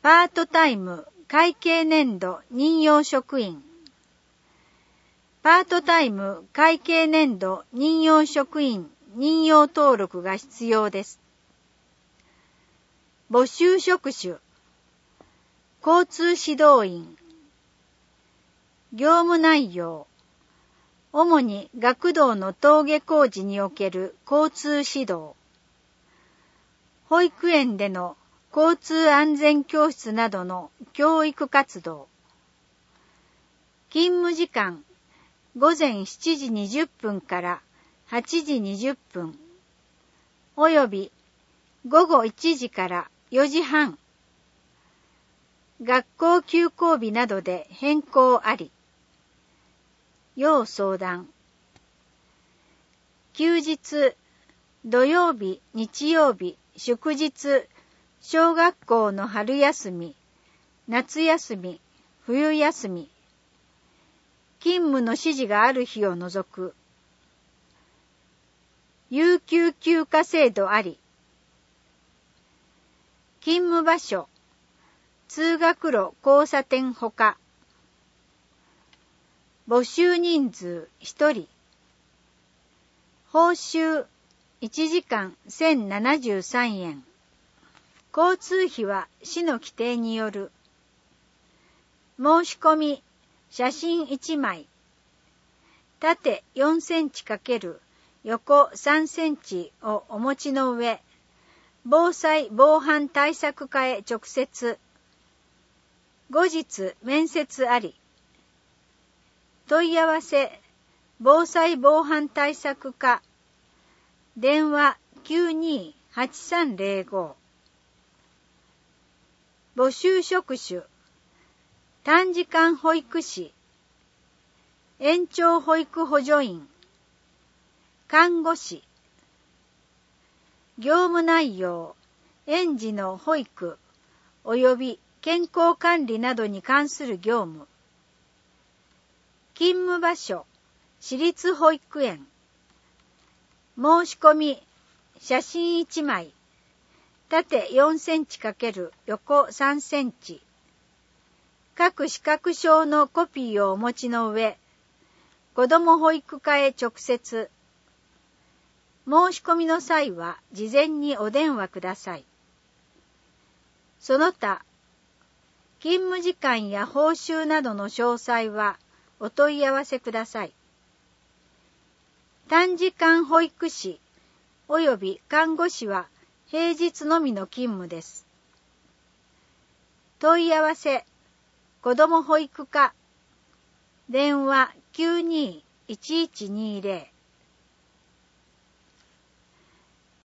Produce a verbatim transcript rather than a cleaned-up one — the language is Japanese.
パートタイム会計年度任用職員。パートタイム会計年度任用職員任用登録が必要です。募集職種、交通指導員。業務内容、主に学童の登下校時における交通指導。保育園での交通安全教室などの教育活動。勤務時間、ごぜんしちじにじゅっぷんからはちじにじゅっぷん、およびごごいちじからよじはん。学校休校日などで変更あり。要相談。休日、土曜日、日曜日、祝日、小学校の春休み、夏休み、冬休み、勤務の指示がある日を除く。有給休暇制度あり。勤務場所、通学路交差点ほか。募集人数ひとり。報酬いちじかんせんななじゅうさんえん。交通費は市の規定による。申し込み、写真いちまい。縦よんセンチ×横さんセンチをお持ちの上、防災防犯対策課へ直接。後日面接あり。問い合わせ、防災防犯対策課。電話 きゅうにーはちさんぜろご。募集職種、短時間保育士、延長保育補助員、看護師。業務内容、園児の保育及び健康管理などに関する業務。勤務場所、私立保育園。申し込み、写真いちまい。縦よんセンチ×横さんセンチ。各資格証のコピーをお持ちの上、子ども保育課へ直接。申し込みの際は事前にお電話ください。その他、勤務時間や報酬などの詳細はお問い合わせください。短時間保育士及び看護師は平日のみの勤務です。問い合わせ、子ども保育課。電話 きゅうにーいちいちにーぜろ。